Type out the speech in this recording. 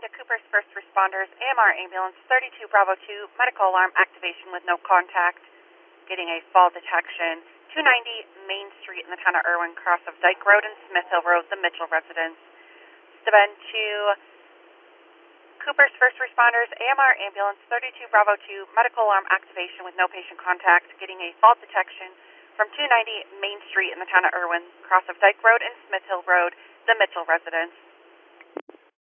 to Cooper's First Responders, AMR Ambulance 32 Bravo 2, medical alarm activation with no contact, getting a fall detection, 290 Main Street in the town of Irwin, cross of Dyke Road and Smith Hill Road, the Mitchell residence. Steben to Cooper's First Responders, AMR Ambulance 32 Bravo 2, medical alarm activation with no patient contact, getting a fault detection from 290 Main Street in the town of Irwin, cross of Dyke Road and Smith Hill Road, the Mitchell residence.